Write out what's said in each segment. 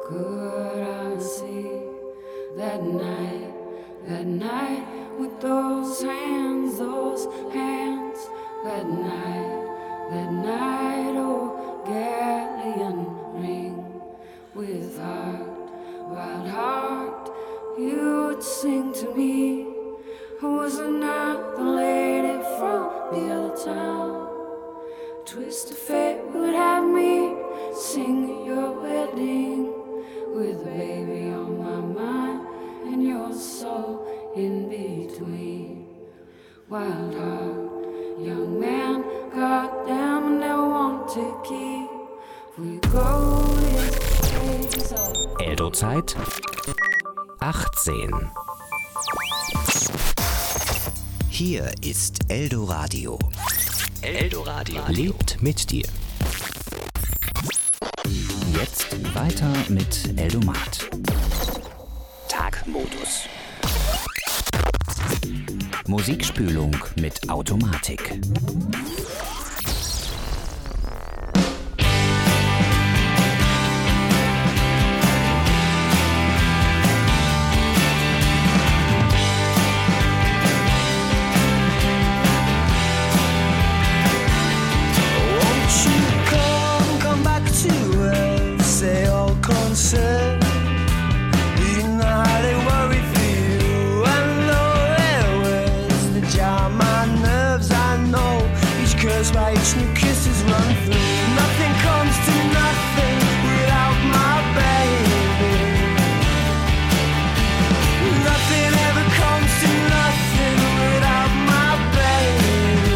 could I see that night with those hands, that night, oh galleon ring with wild heart, you would sing to me. Was it not the lady from the other town? Twist of fate would have me sing at your wedding, with a baby on my mind and your soul in between. Wild heart, young man, goddamn, and they want to keep. We go this up. Eldo-Zeit 18. Hier ist Eldoradio. Eldoradio lebt mit dir. Jetzt weiter mit Eldomat. Tagmodus. Musikspülung mit Automatik. By each new kisses run through. Nothing comes to nothing without my baby. Nothing ever comes to nothing without my baby.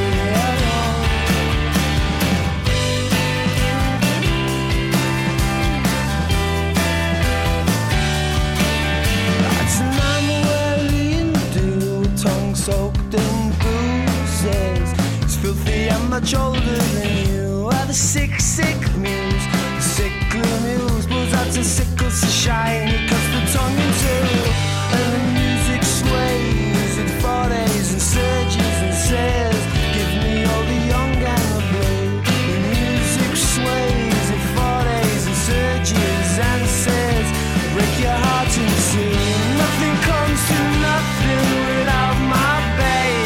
Tonight we're in dew, tongue soaked in bruises. Filthy, I'm much older than you. Are the sick muse, the sickly muse pulls out the sickles to shine. It cuts the tongue in two, and the music sways. It fordays and surges and says, give me all the young and the blue. The music sways, it fordays and surges and says, break your heart in two. Nothing comes to nothing without my baby.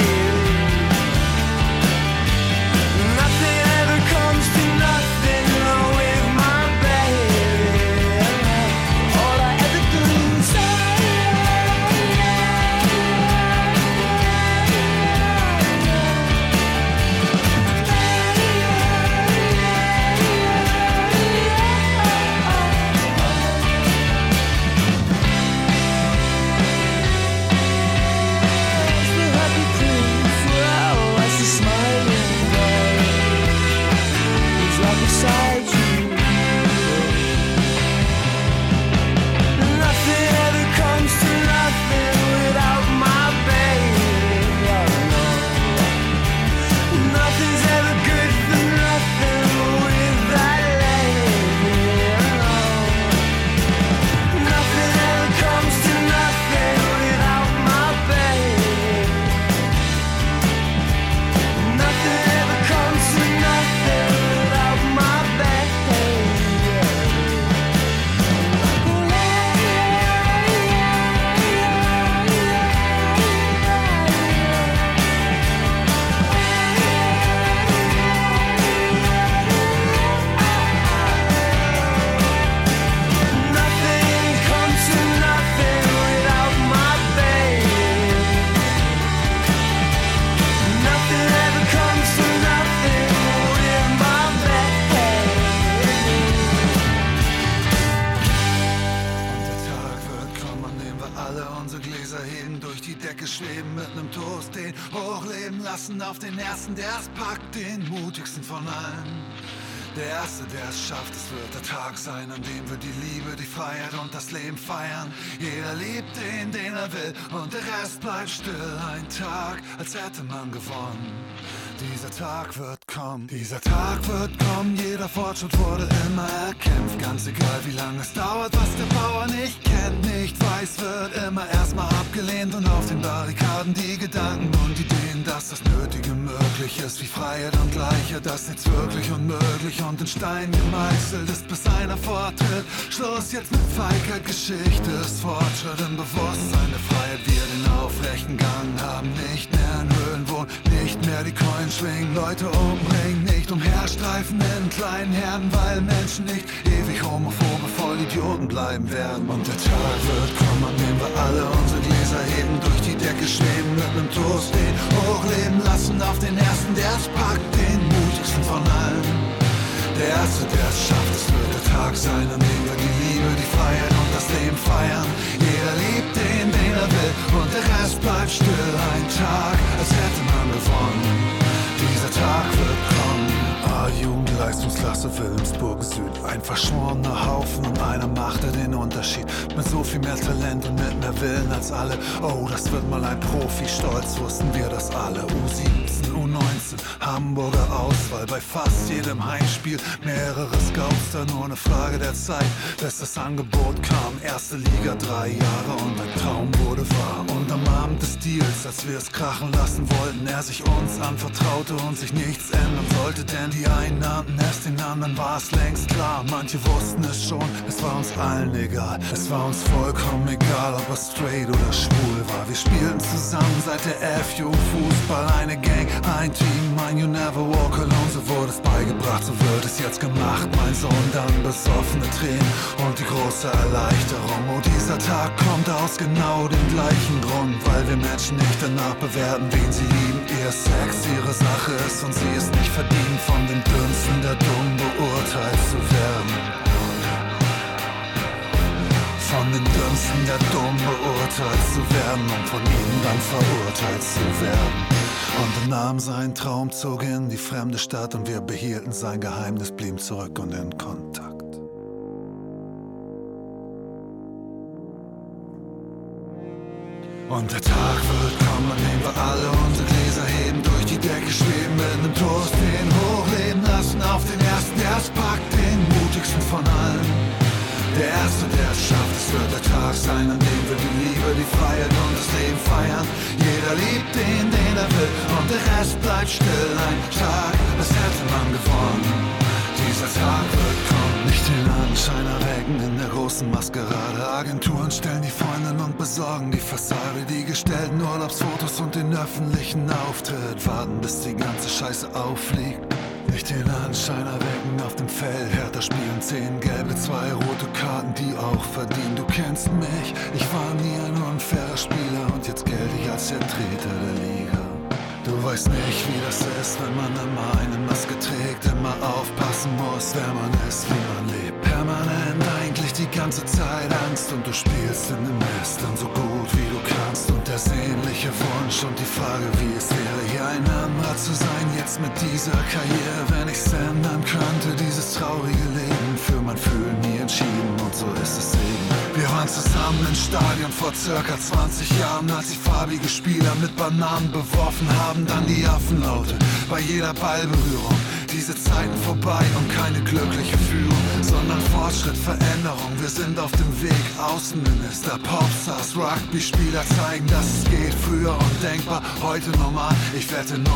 Auf den ersten, der es packt, den mutigsten von allen. Der erste, der es schafft, es wird der Tag sein, an dem wir die Liebe, die Freiheit und das Leben feiern. Jeder liebt den er will und der Rest bleibt still. Ein Tag, als hätte man gewonnen. Dieser Tag wird kommen, dieser Tag wird kommen. Jeder Fortschritt wurde immer erkämpft, ganz egal wie lange es dauert, was der Bauer nicht kennt. kennt, nicht weiß, wird immer erstmal abgelehnt. Und auf den Barrikaden die Gedanken und Ideen, dass das Nötige möglich ist, wie Freiheit und Gleichheit, dass nichts wirklich unmöglich und in Stein gemeißelt ist, bis einer vortritt. Schluss jetzt mit Feigheit, Geschichte ist Fortschritt im Bewusstsein der Freiheit. Wir den aufrechten Gang haben, nicht mehr in Höhlen wohnen, nicht mehr die Coin schwingen, Leute umbringen, nicht umherstreifen in kleinen Herden, weil Menschen nicht ewig homophobe Vollidioten bleiben werden. Und der Tag wird kommen, an dem wir alle unsere Gläser heben, durch die Decke schweben, mit nem Toast den hochleben lassen auf den ersten, der es packt, den mutigsten von allen. Der Erste, der es schafft, es wird der Tag sein, an dem wir die Liebe, die Freiheit und das Leben feiern. Jeder liebt den, den er will, und der Rest bleibt still. Ein Tag, als hätte man gewonnen. Dieser Tag wird kommen. Jugendleistungsklasse Wilhelmsburg Süd. Ein verschworener Haufen und einer machte den Unterschied. Mit so viel mehr Talent und mit mehr Willen als alle. Oh, das wird mal ein Profi. Stolz wussten wir das alle. U17, U19, Hamburger Auswahl. Bei fast jedem Heimspiel mehrere Scouts. Da nur eine Frage der Zeit, bis das Angebot kam. Erste Liga, 3 Jahre und ein Traum wurde wahr. Und am Abend des Deals, als wir es krachen lassen wollten, er sich uns anvertraute und sich nichts ändern sollte, denn die einen nannten es, den anderen war es längst klar. Manche wussten es schon, es war uns allen egal. Es war uns vollkommen egal, ob er straight oder schwul war. Wir spielten zusammen seit der F-Jugend-Fußball. Eine Gang, ein Team, mein You Never Walk Alone. So wurde es beigebracht, so wird es jetzt gemacht. Mein Sohn, dann besoffene Tränen und die große Erleichterung. Oh, dieser Tag kommt aus genau dem gleichen Grund, weil wir Menschen nicht danach bewerten, wen sie lieben. Ihr Sex ihre Sache ist und sie ist nicht verdient, von den Dünsten der Dumm beurteilt zu werden. Von den Dünsten der Dumm beurteilt zu werden, um von ihnen dann verurteilt zu werden. Und er nahm seinen Traum, zog in die fremde Stadt und wir behielten sein Geheimnis, blieben zurück und in Kontakt. Und der Tag wird kommen, an dem wir alle unsere Gläser heben, durch die Decke schweben, mit nem Toast den hochleben lassen auf den Ersten, der es packt, den mutigsten von allen. Der Erste, der es schafft, es wird der Tag sein, an dem wir die Liebe, die Freiheit und das Leben feiern. Jeder liebt den, den er will, und der Rest bleibt still. Ein Tag, als hätte man gewonnen. Dieser Tag wird kommen, nicht den Anschein erwecken in der großen Maskerade. Agenturen stellen die Freundin und besorgen die Fassade, die gestellten Urlaubsfotos und den öffentlichen Auftritt. Warten, bis die ganze Scheiße auffliegt. Nicht den Anschein erwecken auf dem Feld. Hertha spielen 10 gelbe, 2 rote Karten, die auch verdienen. Du kennst mich, ich war nie ein unfairer Spieler und jetzt gelte ich als der Treter der Liga. Du weißt nicht, wie das ist, wenn man immer eine Maske trägt, immer aufpassen muss, wer man ist, wie man lebt. Permanent eigentlich die ganze Zeit Angst und du spielst in dem Mist dann so gut wie du kannst. Und der sehnliche Wunsch und die Frage, wie es wäre, hier ein anderer zu sein, jetzt mit dieser Karriere. Wenn ich's ändern könnte, dieses traurige Leben, für mein Fühlen nie entschieden und so ist es eben. Wir waren zusammen im Stadion vor circa 20 Jahren, als die farbige Spieler mit Bananen beworfen haben, dann die Affenlaute bei jeder Ballberührung. Diese Zeiten vorbei und keine glückliche Führung, sondern Fortschritt, Veränderung. Wir sind auf dem Weg, Außenminister, Popstars, Rugby-Spieler zeigen, dass es geht. Früher undenkbar, heute normal. Ich wette 90%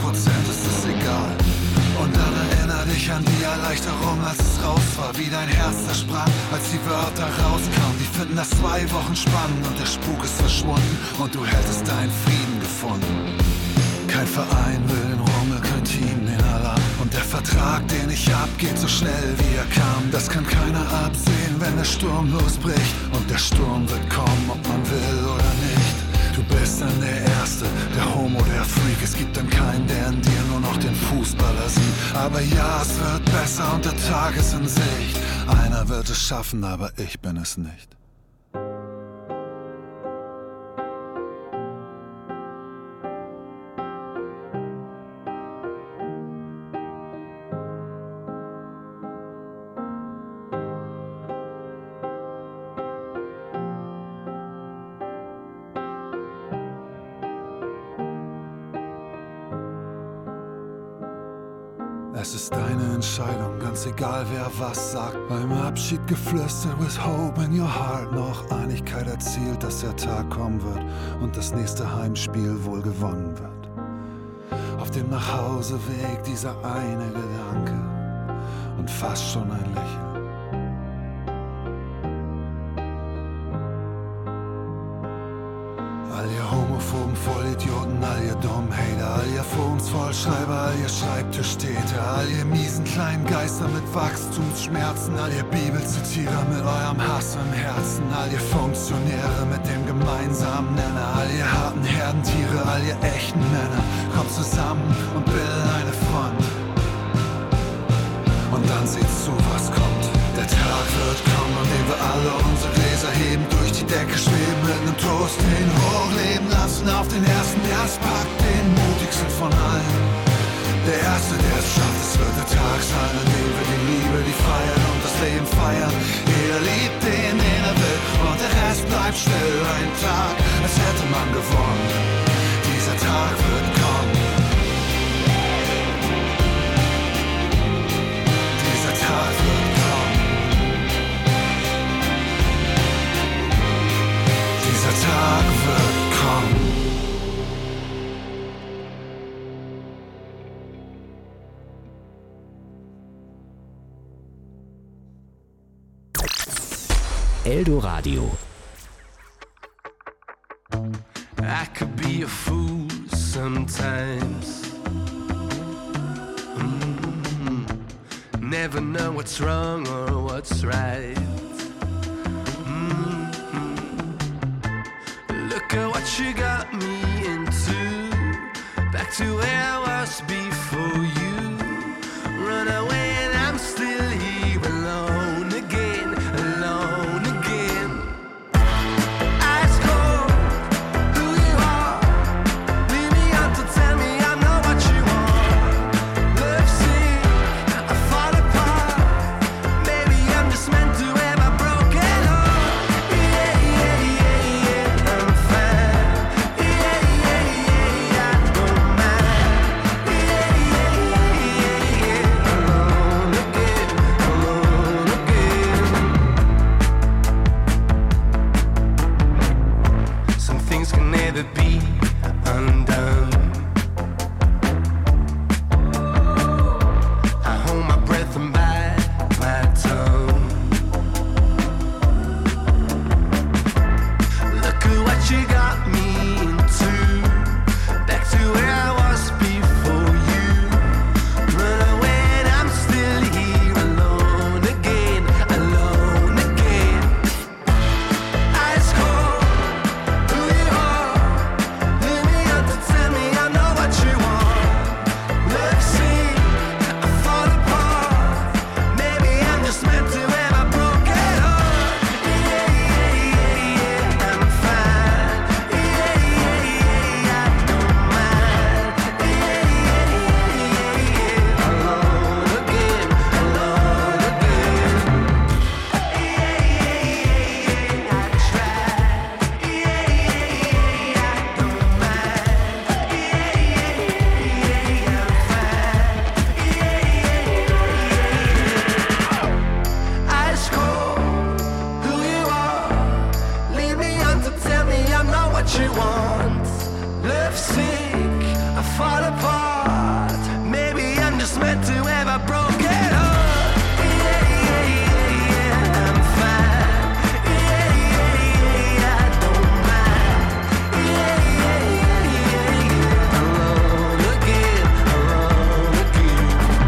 ist es egal. Und dann erinner dich an die Erleichterung, als es raus war, wie dein Herz da sprang, als die Wörter rauskamen. Die finden das 2 Wochen spannend und der Spuk ist verschwunden und du hättest deinen Frieden gefunden. Kein Verein will den Rummel, kein Team den Alarm. Und der Vertrag, den ich hab, geht so schnell wie er kam. Das kann keiner absehen, wenn der Sturm losbricht. Und der Sturm wird kommen, ob man will oder nicht. Du bist dann der Erste, der Homo, der Freak. Es gibt dann keinen, der in dir nur noch den Fußballer sieht. Aber ja, es wird besser und der Tag ist in Sicht. Einer wird es schaffen, aber ich bin es nicht. Es ist deine Entscheidung, ganz egal wer was sagt. Beim Abschied geflüstert, with hope in your heart. Noch Einigkeit erzielt, dass der Tag kommen wird und das nächste Heimspiel wohl gewonnen wird. Auf dem Nachhauseweg dieser eine Gedanke und fast schon ein Lächeln. All ihr homophoben Vollidioten, all ihr dummen Hater, all ihr Vorumsvollschreiber, all ihr Schreibtischtäter, all ihr miesen kleinen Geister mit Wachstumsschmerzen, all ihr Bibelzitierer mit eurem Hass im Herzen, all ihr Funktionäre mit dem gemeinsamen Nenner, all ihr harten Herdentiere, all ihr echten Männer, kommt zusammen und bildet eine Front. Und dann seht zu, was kommt. Der Tag wird kommen, an dem wir alle unsere Gläser heben, durch die Decke schweben, mit nem Toast den hochleben lassen auf den ersten, der es packt, den mutigsten von allen. Der Erste, der es schafft, es wird der Tag sein, an dem wir die Liebe, die Freiheit und das Leben feiern. Jeder liebt den, den er will, und der Rest bleibt still. Ein Tag, als hätte man gewonnen. Dieser Tag wird kommen. Dieser Tag wird kommen. Dieser Tag wird kommen. Eldoradio. I could be a fool sometimes. Never know what's wrong or what's right. Look at what you got me into. Back to where I was before you. Run away and I'm still here alone again, alone again. Ice cold, who you are. Leave me out to tell me I'm not what you want. Love sick, I fall apart. Maybe I'm just meant to have a broken heart. Yeah, yeah, yeah, yeah, I'm fine. Yeah, yeah, yeah, I don't mind. Yeah, yeah, yeah, yeah, alone again, alone again. Some things can never be undone. I hold my breath and bite my tongue. Look at what you got me into. Back to where I was before you. Run away and I'm still here alone again, alone again. Ice cold, who you are. Leave me out to tell me I know what you want. Love sick, I fall apart. Maybe I'm just meant to have a broken heart. Yeah, yeah, yeah, yeah, I'm fine. Yeah, yeah, yeah, I don't mind. Yeah, yeah, yeah, yeah, alone again, alone again. Yeah, yeah, yeah, I tried. Yeah, yeah, yeah, I don't mind. Yeah, yeah, yeah, I'm fine. Yeah, yeah, ice cold, who you are. Leave me on to tell me I'm not what you want. Love sick, I fall apart. Maybe I'm just meant to have a broken heart. Yeah, yeah, yeah, yeah, I'm fine. Yeah, yeah, yeah, I don't mind. Yeah, yeah, yeah, yeah, alone again, alone again.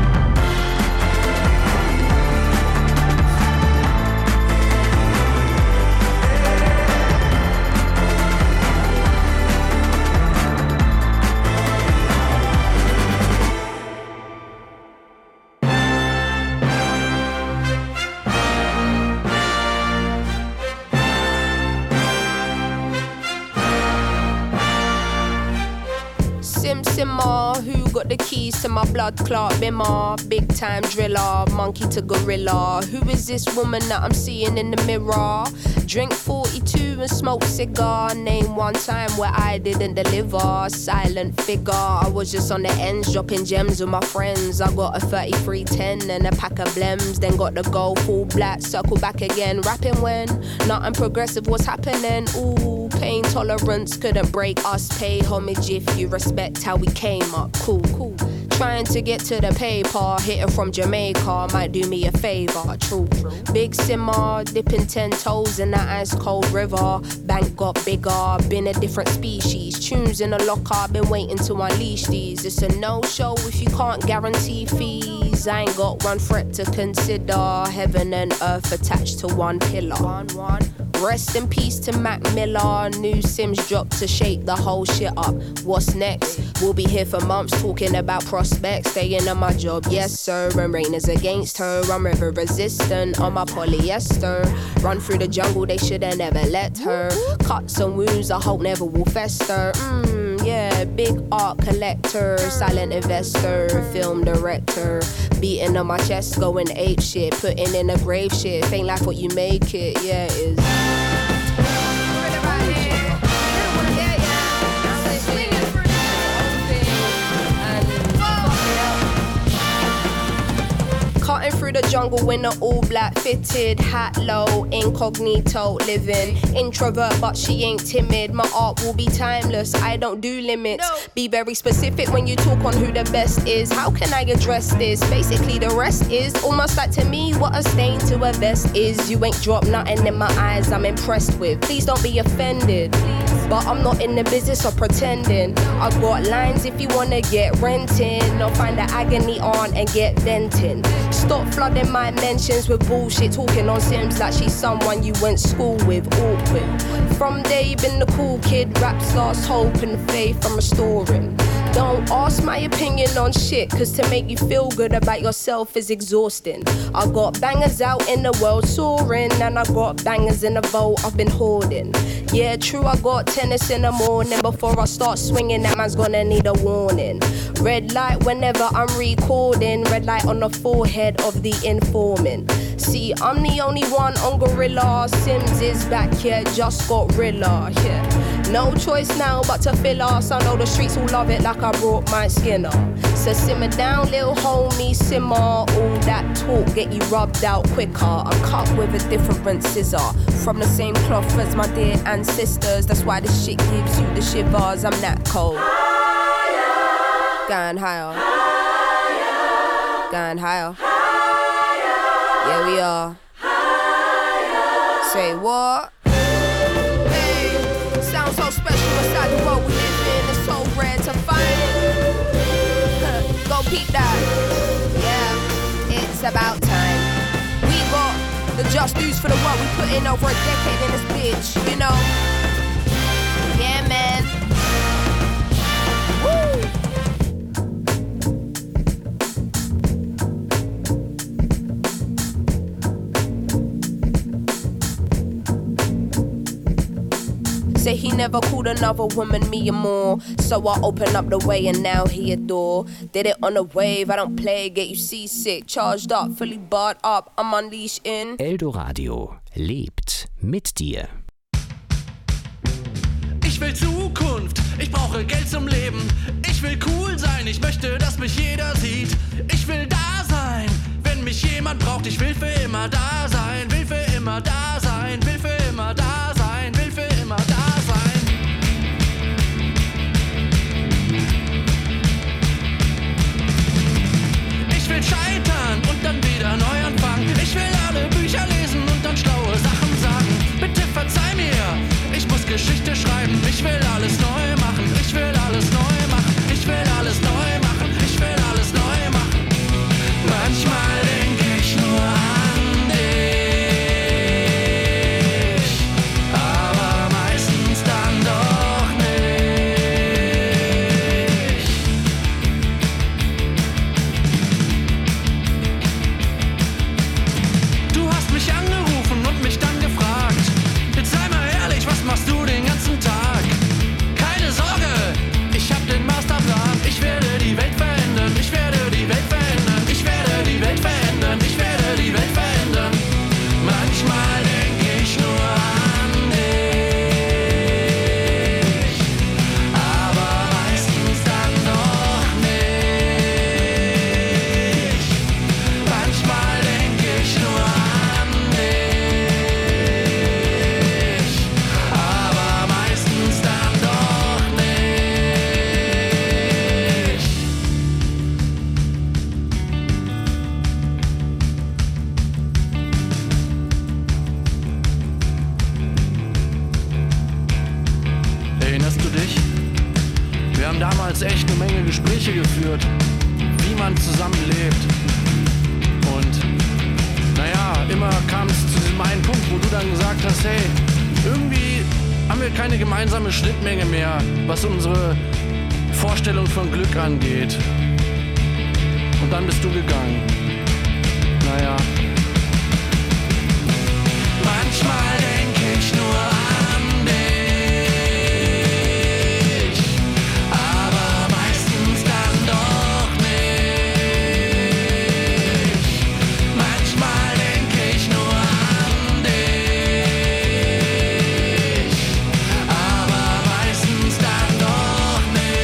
Simmer, who got the keys to my blood clot bimmer? Big time driller, monkey to gorilla. Who is this woman that I'm seeing in the mirror? Drink 42 and smoke cigar. Name one time where I didn't deliver. Silent figure, I was just on the ends, dropping gems with my friends. I got a 3310 and a pack of blems. Then got the gold full black, circle back again. Rapping when nothing progressive was happening. Ooh, pain tolerance couldn't break us. Pay homage if you respect how we came up. Cool, cool. Trying to get to the paper, hitting from Jamaica might do me a favor. True. Big simmer, dipping 10 toes in that ice cold river. Bank got bigger, been a different species. Tunes in the locker, been waiting to unleash these. It's a no-show if you can't guarantee fees. I ain't got one threat to consider. Heaven and earth attached to one pillar. Rest in peace to Mac Miller. New Sims dropped to shake the whole shit up. What's next? We'll be here for months talking about prospects. Staying on my job, yes sir. And rain is against her. I'm river resistant on my polyester. Run through the jungle, they should've never let her. Cuts and wounds I hope never will fester. Yeah, big art collector, silent investor, film director. Beating on my chest, going ape shit. Putting in a grave shit. Ain't like what you make it, yeah it is. Cutting through the jungle in an all black fitted hat low, incognito living. Introvert but she ain't timid. My art will be timeless, I don't do limits. Be very specific when you talk on who the best is. How can I address this? Basically the rest is almost like to me what a stain to a vest is. You ain't dropped nothing in my eyes I'm impressed with. Please don't be offended, but I'm not in the business of pretending. I got lines if you wanna get renting, or find the agony on and get venting. Stop flooding my mentions with bullshit, talking on Sims like she's someone you went school with. Awkward. From day been the cool kid, raps lost hope and faith I'm restoring. Don't ask my opinion on shit, cause to make you feel good about yourself is exhausting. I got bangers out in the world soaring, and I got bangers in the vault I've been hoarding. Yeah, true, I got tennis in the morning. Before I start swinging, that man's gonna need a warning. Red light whenever I'm recording. Red light on the forehead of the informant. See, I'm the only one on Gorilla. Sims is back here, just got Rilla, yeah. No choice now but to fill us. I know the streets will love it like I brought my Skinner. So simmer down, little homie, simmer. All that talk get you rubbed out quicker. I'm cut with a different scissor, from the same cloth as my dear ancestors. That's why this shit gives you the shivers. I'm that cold. Going higher. Going higher. Yeah, we are. Say what? Sounds so special inside the world we live in. It's so rare to find it. Go peep that. Yeah, it's about time. We got the just dues for the work we put in over a decade in this bitch, you know? Yeah, man. Woo! Say he never called another woman me and more. So I open up the way and now he adore. Did it on a wave, I don't play, get you seasick. Charged up, fully barred up, I'm unleashed in Eldoradio lebt mit dir. Ich will Zukunft, ich brauche Geld zum Leben. Ich will cool sein, ich möchte, dass mich jeder sieht. Ich will da sein, wenn mich jemand braucht. Ich will für immer da sein, will für immer da sein, will für immer da sein, will für immer da sein. Ich will scheitern und dann wieder neu anfangen. Ich will alle Bücher lesen und dann schlaue Sachen sagen. Bitte verzeih mir, ich muss Geschichte schreiben. Ich will alles neu machen, ich will alles neu machen. Ich will alles neu machen, ich will alles neu machen. Manchmal denk ich nur an dich, aber meistens dann doch nicht. Du hast mich angerufen und mich dann gefragt. Jetzt sei mal ehrlich, was machst du den ganzen Tag? damals echt eine Menge Gespräche geführt, wie man zusammenlebt. Und naja, immer kam es zu diesem einen Punkt, wo du dann gesagt hast, hey, irgendwie haben wir keine gemeinsame Schnittmenge mehr, was unsere Vorstellung von Glück angeht. Und dann bist du gegangen. Naja. Manchmal denke ich nur an dich, aber meistens dann doch nicht. Manchmal denke ich nur an dich, aber meistens dann doch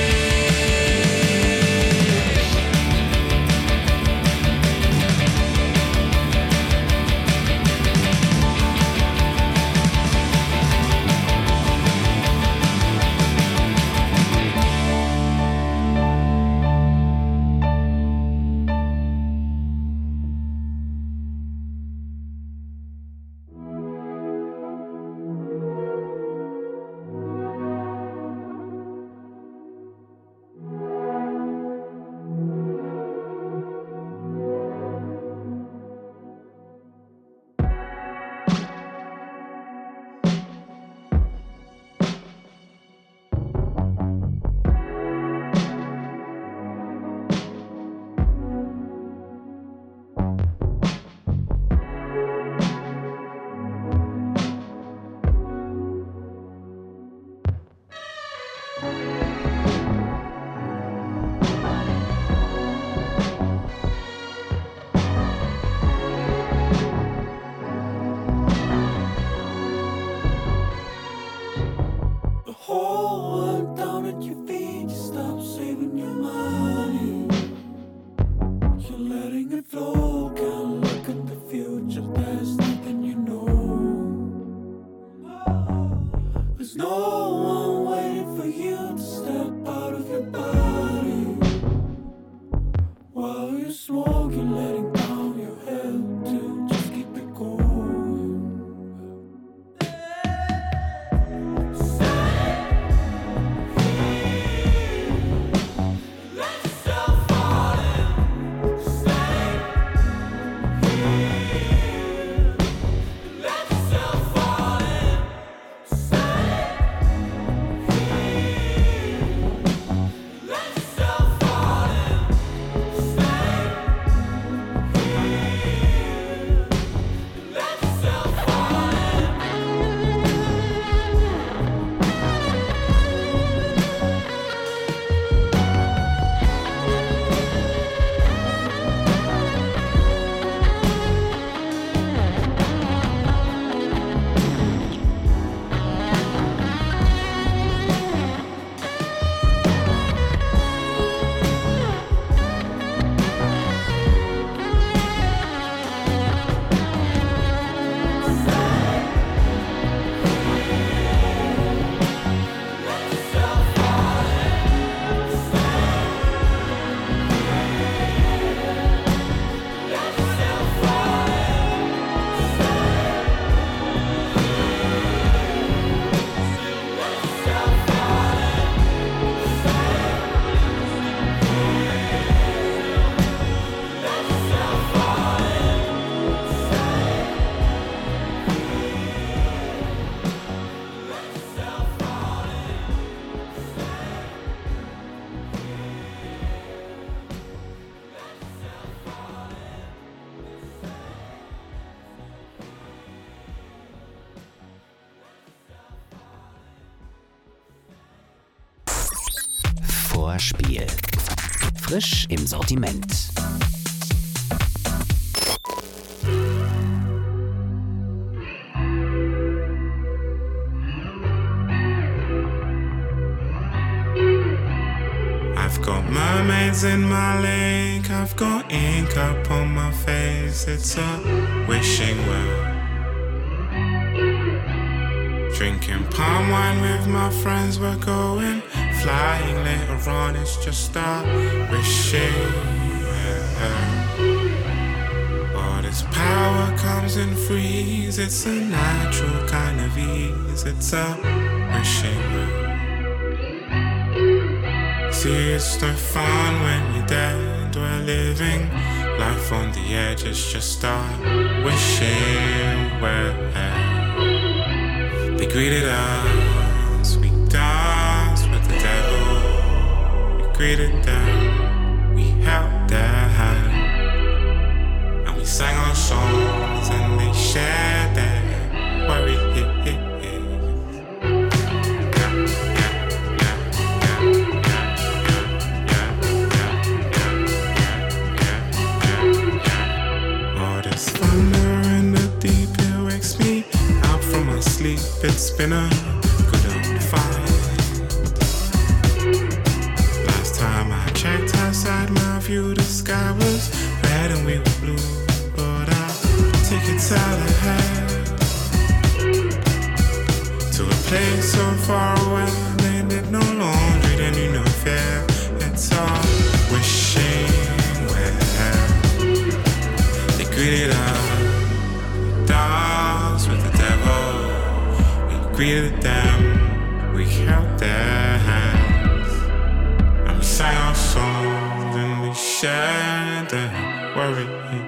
Vorspiel. Frisch im Sortiment. I've got mermaids in my lake, I've got ink upon my face, it's a wishing well. Drinking palm wine with my friends, we're going flying later on, it's just a wishing well. All this power comes in threes, it's a natural kind of ease, it's a wishing well. See, it's no fun when you're dead. We're living life on the edge. It's just start wishing we're They greeted us, we danced with the devil. We greeted them, we held their hand, and we sang our songs and they shared their worry. It's been a good old fight. Last time I checked outside my view, the sky was red and we were blue. But I'll take it out ahead to a place so far away. They did no laundry, they knew no fear. It's all wishing well. They greeted us, dance with the devil. Greeted them, we held their hands, and we sang our songs and we shared their worry.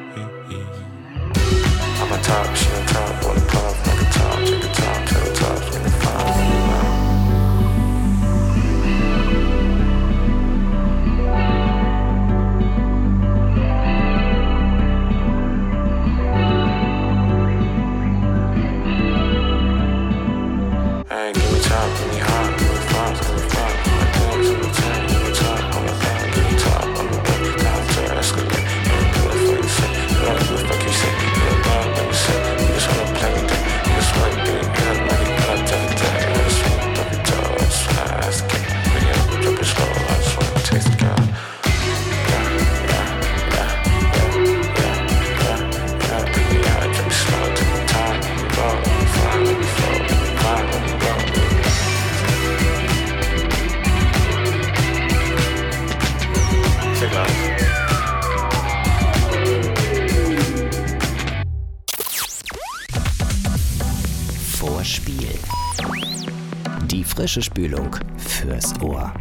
I'm a top, she on top, on the top, like a top, take a top, tell the top, in the Vorspiel. Die frische Spülung fürs Ohr.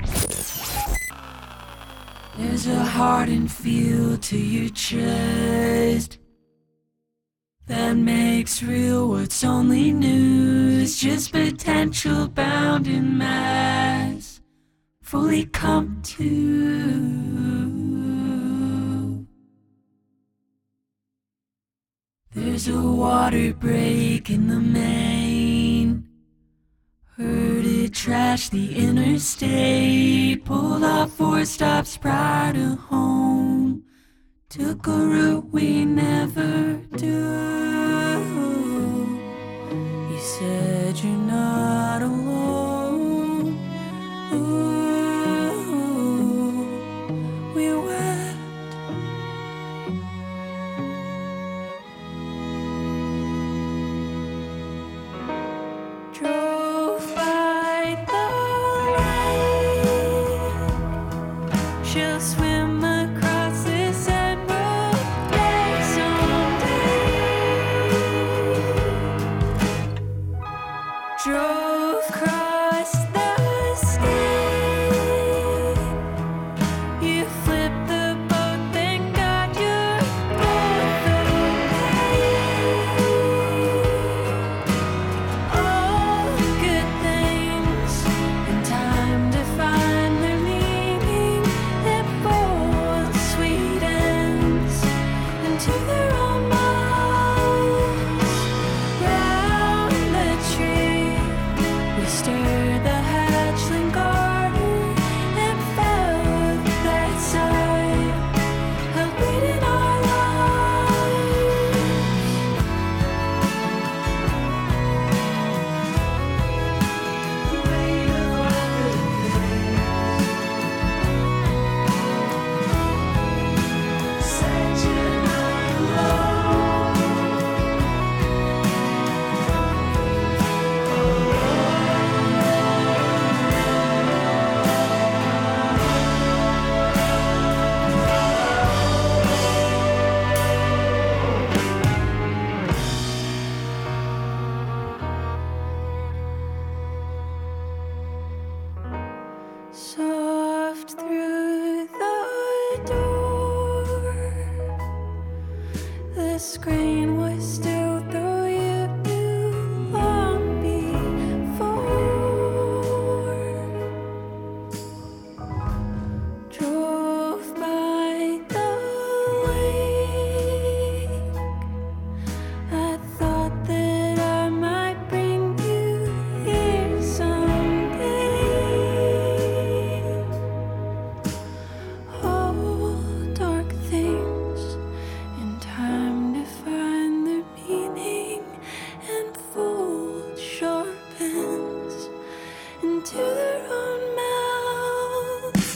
There's a hardened feel to your chest that makes real what's only news, just potential bound in mass, fully come to. There's a water break in the main. Heard it trash the interstate. Pulled off 4 stops prior to home. Took a route we never do. You said you're not alone. Ooh, we wept. Drove by the lake. She'll swim across this emerald lake someday. Drove across the state. You flipped the boat, thank God you're both okay. All good things in time to find their meaning. They're both sweet ends into their own minds. Round the tree, we stirred the hatchling garden and felt that sigh of breathing our lives. Weight of all good things. Said you're not alone. Soft screen was still though you knew long before. Drove by the lake. I thought that I might bring you here someday. All dark things in time define their meaning, and fold sharp ends into their own mouths.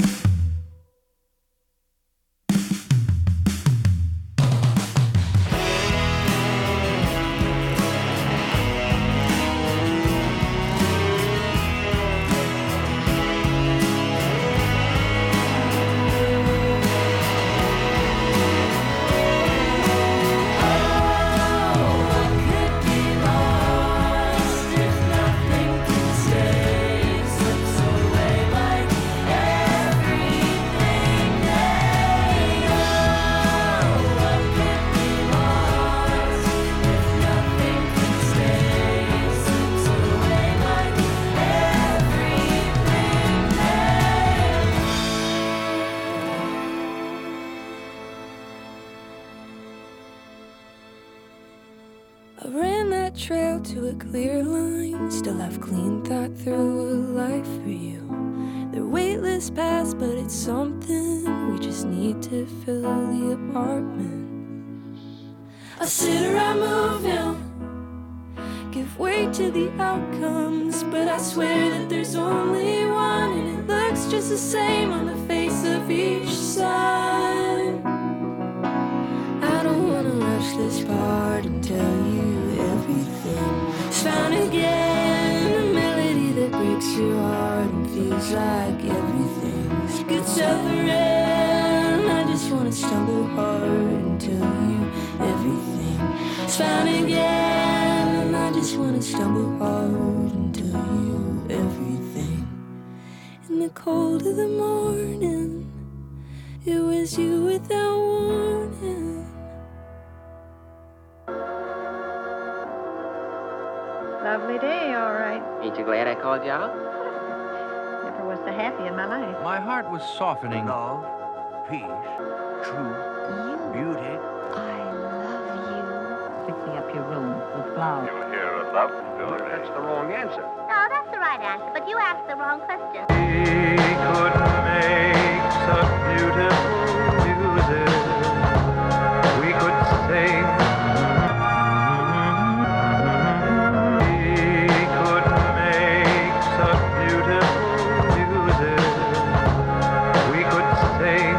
I ran that trail to a clear line. Still have clean thought through a life for you. They're weightless paths, but it's something. We just need to fill the apartment. I sit around moving, give way to the outcomes, but I swear that there's only one, and it looks just the same on the face of each side. I don't wanna rush this part and tell you everything. It's found again, a melody that breaks your heart and feels like everything's good suffering. I just wanna stumble hard and tell you everything. It's found again, and I just wanna stumble hard and tell you everything. In the cold of the morning, it was you without warning. Lovely day, all right. Ain't you glad I called you out? Never was so happy in my life. My heart was softening. Love, peace, truth, beauty. I love you. Fixing up your room with flowers. You hear a love story. That's the wrong answer. No, that's the right answer, but you asked the wrong question. We could make such beautiful music. We could sing. We could make such beautiful music. We could sing.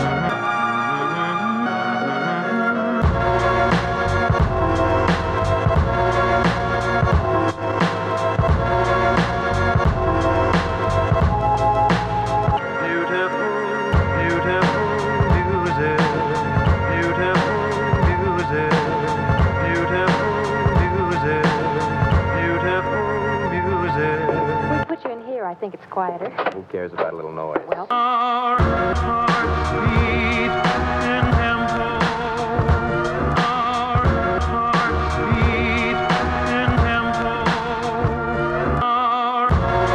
I think it's quieter. Who cares about a little noise? Well, Our hearts beat in tempo. Our hearts beat in tempo. Our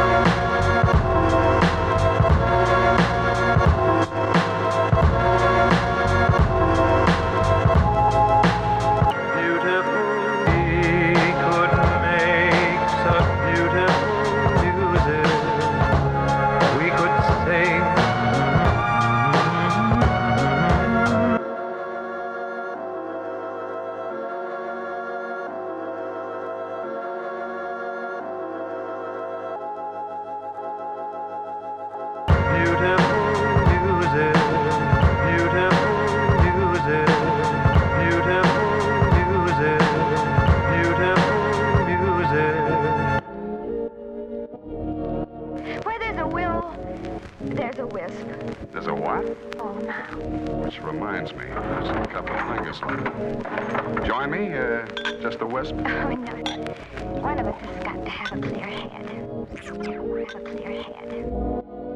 beautiful. We could make such beautiful music. We could sing. Where there's a will, there's a wisp. There's a what? Oh, now. Which reminds me, there's a couple of things left. Join me? Just a wisp? Oh, no. One of us has got to have a clear head. Have a clear head.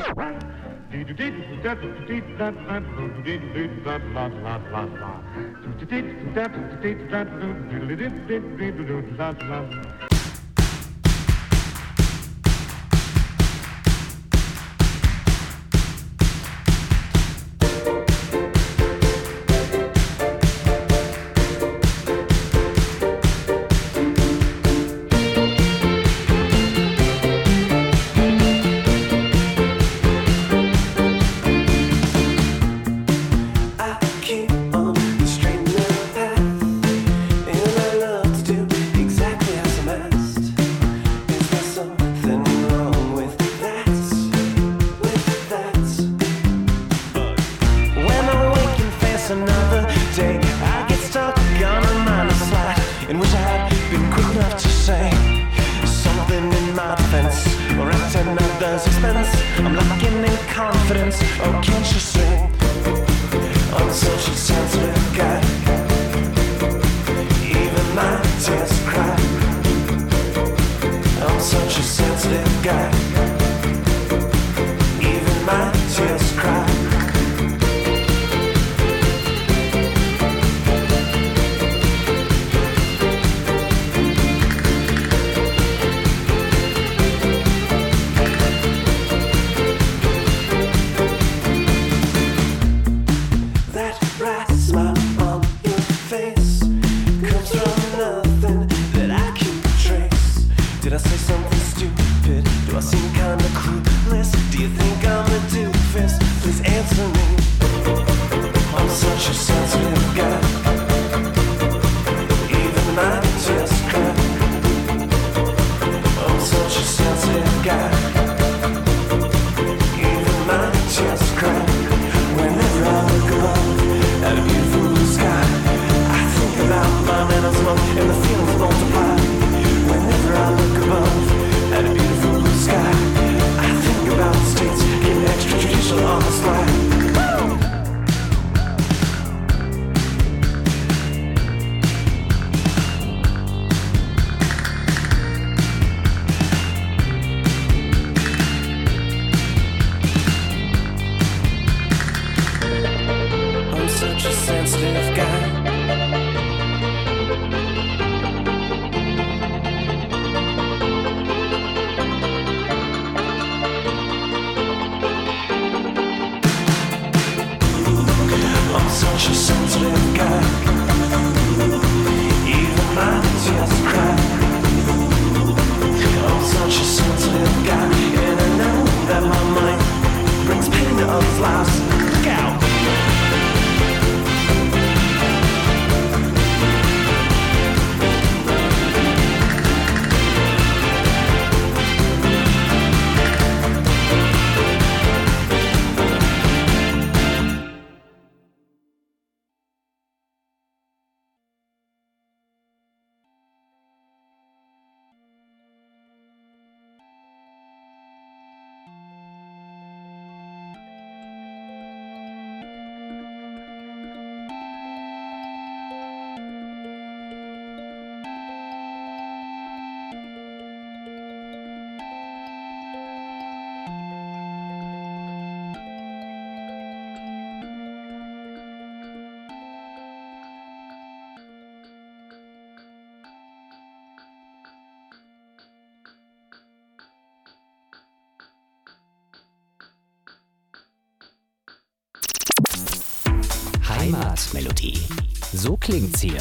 Heimatmelodie. So klingt's hier.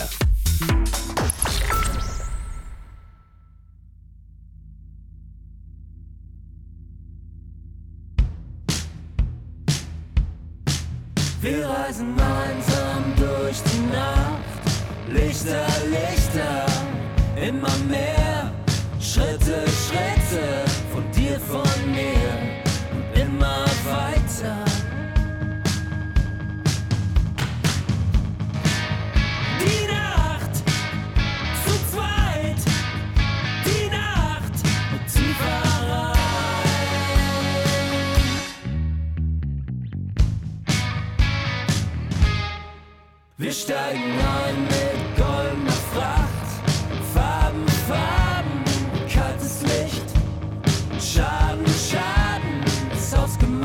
Wir reisen einsam durch die Nacht. Lichter, Lichter, immer mehr. Schritte, Schritte, von dir, von mir. Und immer weiter. Die Nacht, zu zweit. Die Nacht, mit tiefer rein. Wir steigen ein mit goldener Fracht. Farben, Farben, kaltes Licht. Schaden, Schaden, ist ausgemacht.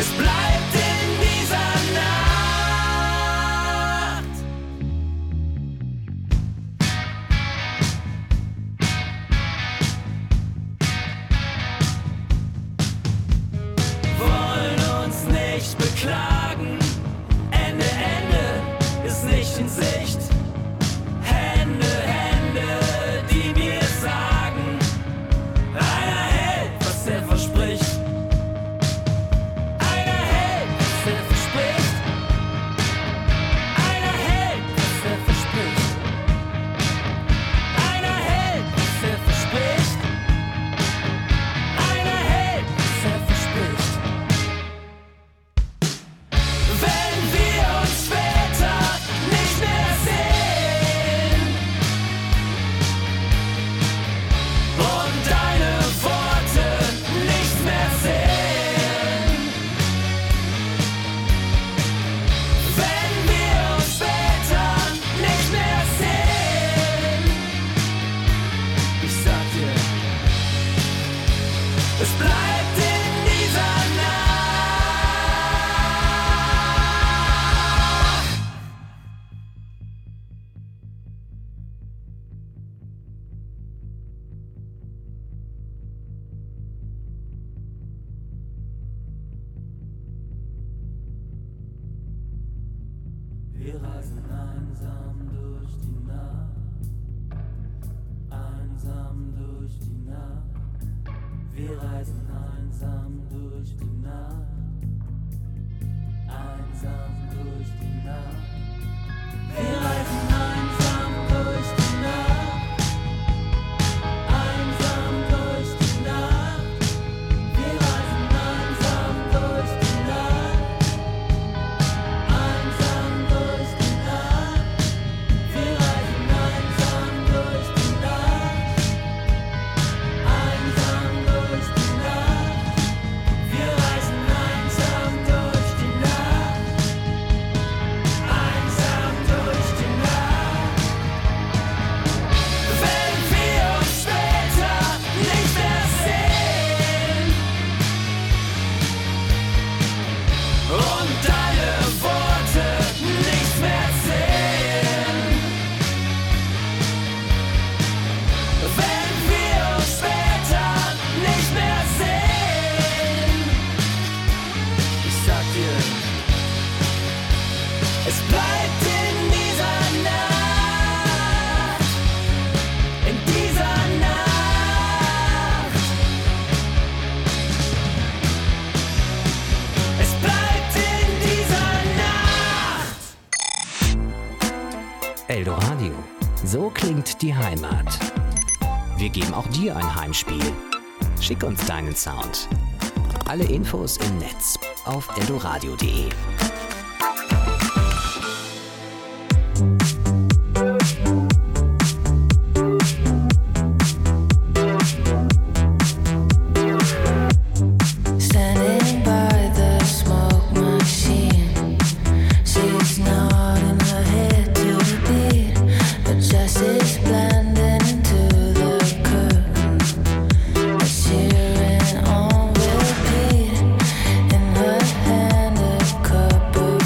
Es bleibt in dieser Nacht. Wollen uns nicht beklagen. Ende, Ende ist nicht in Sicht. Hände, Hände, die mir sagen, einer hält, was er verspricht. Einer hält, was er verspricht. Einer hält, was er verspricht. Einer hält, was er verspricht. Einer hält, was er verspricht. Wenn wir uns später nicht mehr sehen und deine Worte nicht mehr sehen, wenn wir uns später nicht mehr sehen, ich sag dir, es bleibt in dieser Nacht. Wir reisen einsam durch die Nacht, einsam durch die Nacht. Wir reisen einsam durch die Nacht, einsam durch die Nacht. Wir reisen einsam durch die Nacht, einsam durch die Nacht. Wir reisen einsam durch die Nacht, einsam durch die Nacht. Wir reisen einsam durch die Nacht, einsam durch die Nacht. Wir reisen einsam durch die Nacht, einsam durch die Nacht. Wenn wir uns später nicht mehr sehen und deine Worte nicht mehr sehen, wenn wir uns später nicht mehr sehen, ich sag dir, es bleibt in dieser Nacht, in dieser Nacht. Es bleibt in dieser Nacht. Eldoradio. So klingt die Heimat. Wir geben auch dir ein Heimspiel. Schick uns deinen Sound. Alle Infos im Netz auf eldoradio.de. Standing by the smoke machine, she's nodding her head to the beat. The justice blending into the curtain, but cheering on repeat. In her hand a cup of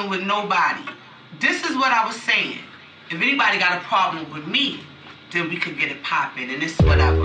problem with nobody. This is what I was saying. If anybody got a problem with me, then we could get it popping, and it's whatever.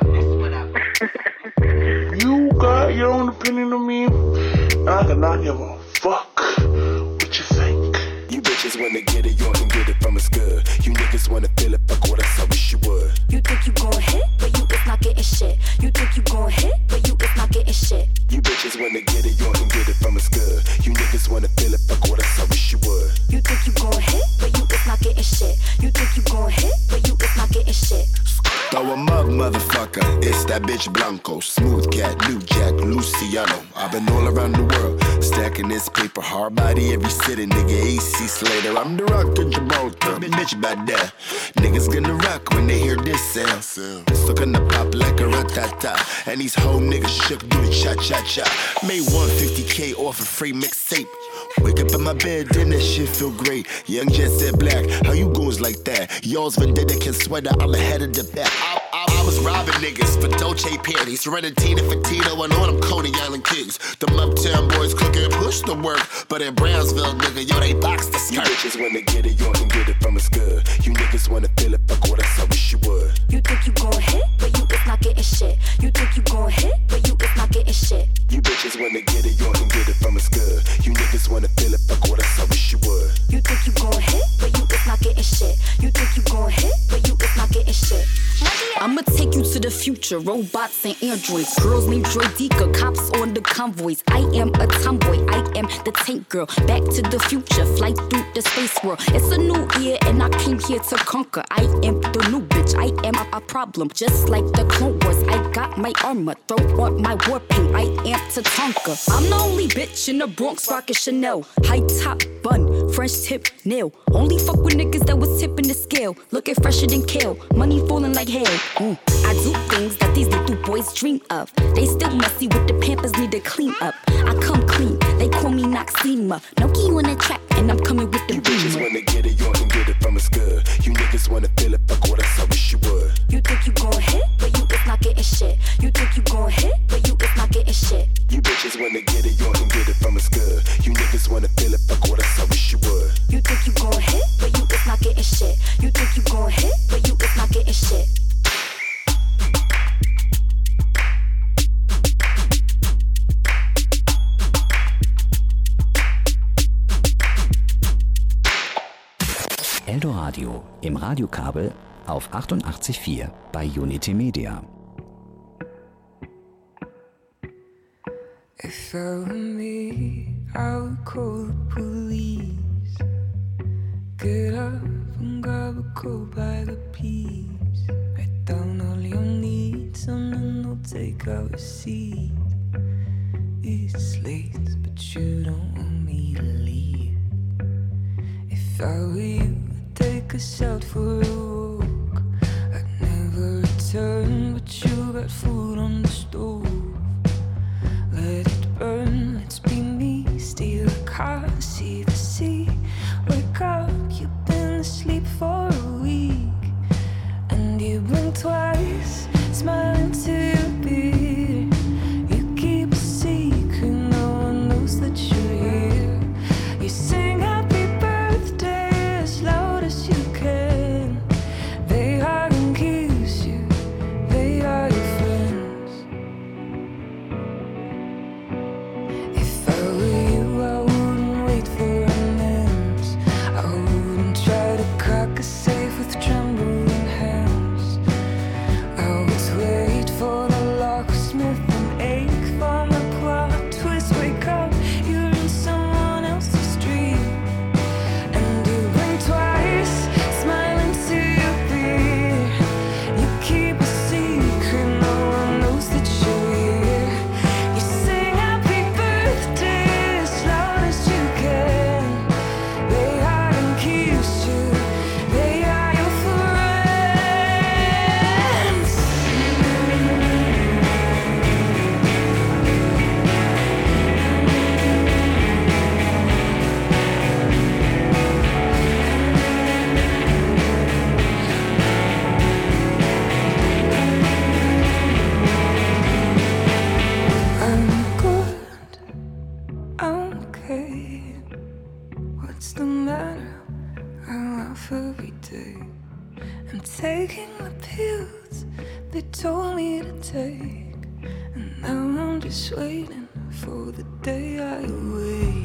You got your own opinion of me, and I cannot give a fuck what you think. You bitches wanna get it, you can get it from us good. You niggas wanna feel it, fuck what I wish you would. You think you gon' hit, but you is not getting shit. You think you gon' hit, but you is not getting shit. You bitches wanna get it, you can get it from us good. You niggas wanna feel it, fuck what I wish you would. You think you gon' hit, but you is not getting shit. You think you gon' hit, but you is not getting shit. Throw a mug, motherfucker. It's that bitch Blanco. Smooth cat, New Jack, Luciano. I've been all around the world, stacking this paper. Hard body every city, nigga. AC Slater. I'm the rock in Gibraltar. Bitch about that. Niggas gonna rock when they hear this sound. So gonna pop like a ratata. And these whole niggas shook, do the cha-cha-cha. Made 150K off a free mixtape. Wake up in my bed, then that shit feel great. Young Jet said black, how you goons like that? Y'all's vendetta can sweater, I'm ahead of the back. I was robbing niggas for Dolce panties, running Tina for Tito and all them Coney Island kings. Them uptown boys cooking push the work, but in Brownsville, nigga, yo, they box the skirt. You bitches wanna get it, you can get it from us good. You niggas wanna feel it, fuck what I wish you would. You think you gon' hit, but you is not getting shit. You think you gon' hit, but you is not getting shit. You bitches wanna get it, you can get it from us good. You niggas wanna feel it, fuck what I wish you would. You think you gon' hit, but you is not getting shit. You think you gon' hit, but you is not getting shit. I'ma take you to the future, robots and androids. Girls named Droideka, cops on the convoys. I am a tomboy, I am the tank girl. Back to the future, flight through the space world. It's a new year and I came here to conquer. I am the new bitch, I am a problem. Just like the Clone Wars, I got my armor. Throw on my war paint, I am Tatanka. I'm the only bitch in the Bronx rockin' Chanel. High top bun, French tip nail. Only fuck with niggas that was tipping the scale. Looking fresher than kale, money falling like hail. I do things that these little boys dream of. They still messy with the Pampers, need to clean up. I come clean, they call me Noxema. No key on the track, and I'm coming with the beam. You bitches wanna get it, you can get it from us good. You niggas wanna feel it, fuck what I wish you would. You think you gon' hit, but you is not getting shit. You think you gon' hit, but you is not getting shit. You bitches wanna get it, you can get it from us good. You niggas wanna feel it, fuck what I wish you would. You think you gon' hit, but you is not getting shit. You think you gon' hit, but you is not getting shit. Eldoradio im Radiokabel auf 88.4 bei Unity Media. If I were me, I would call the police. Get up and grab a coat by the piece. Write down all your needs and then I'll take our seat. It's late, but you don't want me to leave. If I were you, I'd take us out for a walk. I'd never return, but you got food on the stove. Let it burn, let's be me. Steal a car, see the sea. Wake up, you've been asleep for a week. And you blink twice, smiling to your beard. You keep a secret, no one knows that you're here. You sing happy birthday as loud as you can. They hug and kiss you, they are your friends. If I were you, I wouldn't wait for amends. I What's the matter? I laugh every day. I'm taking the pills they told me to take, and now I'm just waiting for the day I awake.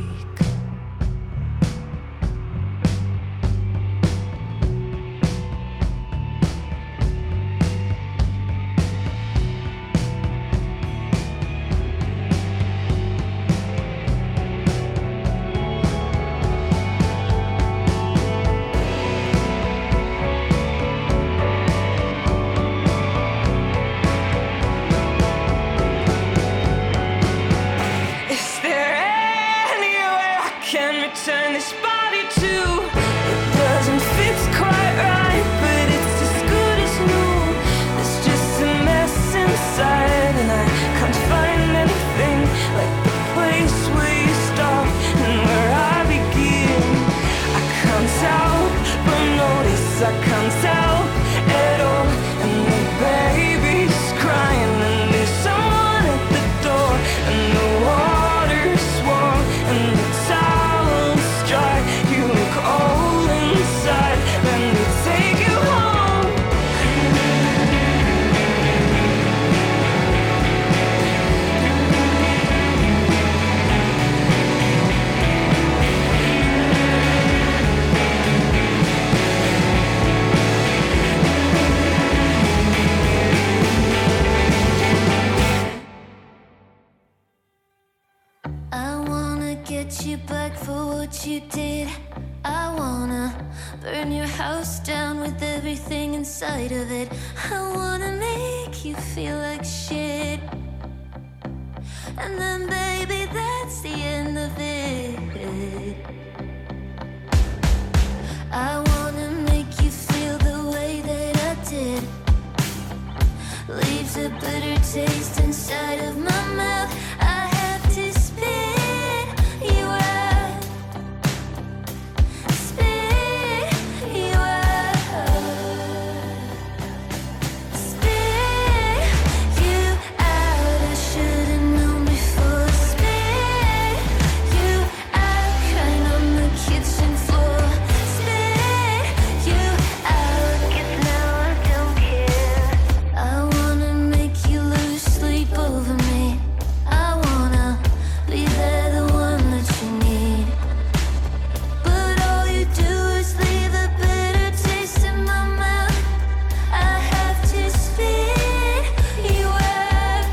Turn this body to, it doesn't fit quite right, but it's as good as new. There's just a mess inside, and I can't find anything like the place where you stop and where I begin. I can't help but notice, I can't help at all. And the baby's crying, and there's someone at the door, and the water's warm, and the towel's dry. You look old inside. Let me take you home. I wanna get you back for what you did. I wanna burn your house down with everything inside of it. I wanna make you feel like shit, and then baby, that's the end of it. I wanna make you feel the way that I did. Leaves a bitter taste inside of my mouth. I have to spit you out. Spit you out. Spit you out. I should've known before. Spit you out. Crying on the kitchen floor. Spit you out. 'Cause now I don't care. I wanna make you lose sleep over me. I wanna be there, the one that you need. But all you do is leave a bitter taste in my mouth. I have to spit you out.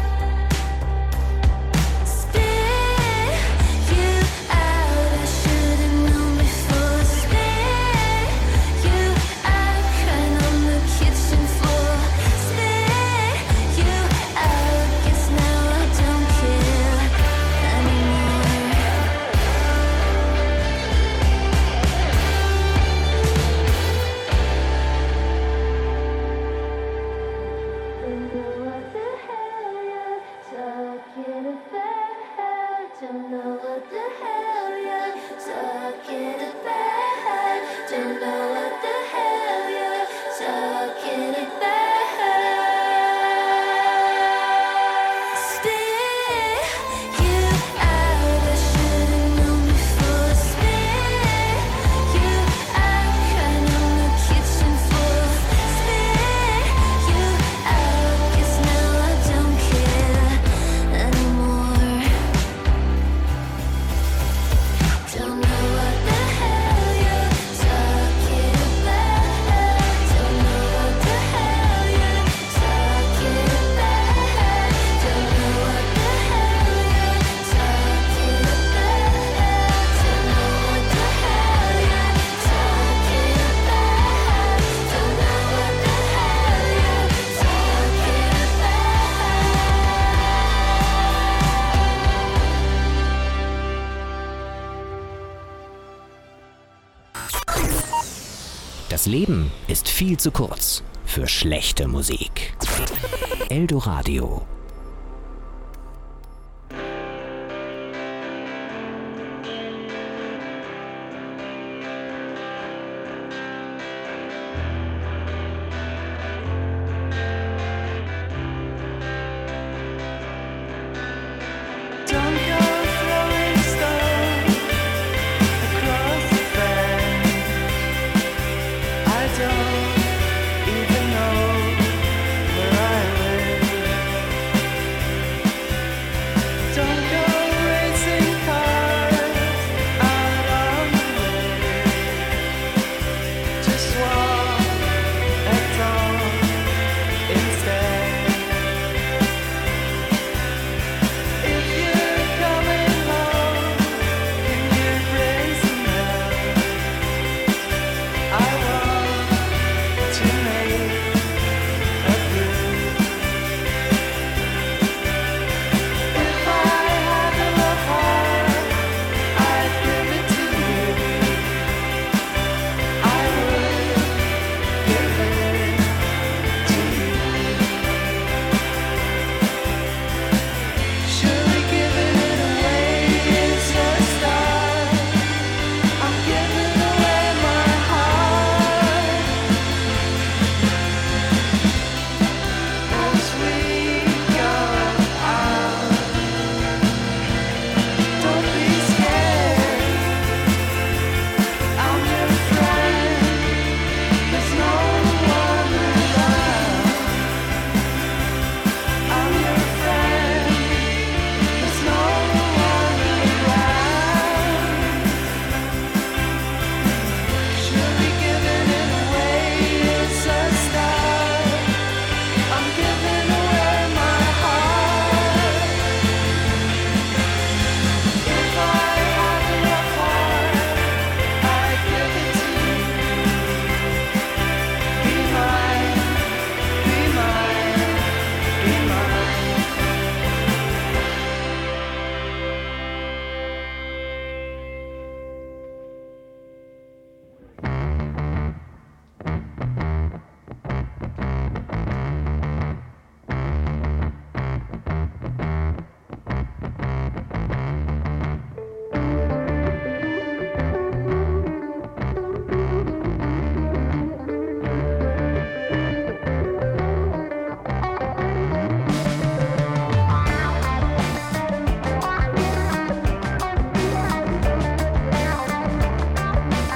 Spit you out. I should've known before. Spit you out. Crying on the kitchen floor. Spit you out. Guess now I don't care anymore. Don't know what the hell you're talking about. Don't know what the hell you're talking about. Spit you out. I should've known before. Spit you out. Crying on the kitchen floor. Spit you out. Guess now I don't care anymore. Don't know what the hell you're talking about. Don't know what the hell you're talking about. Don't know what the hell you're talking about. Don't know what the hell you're talking about. Don't know what the hell you're Das Leben ist viel zu kurz für schlechte Musik. Eldoradio.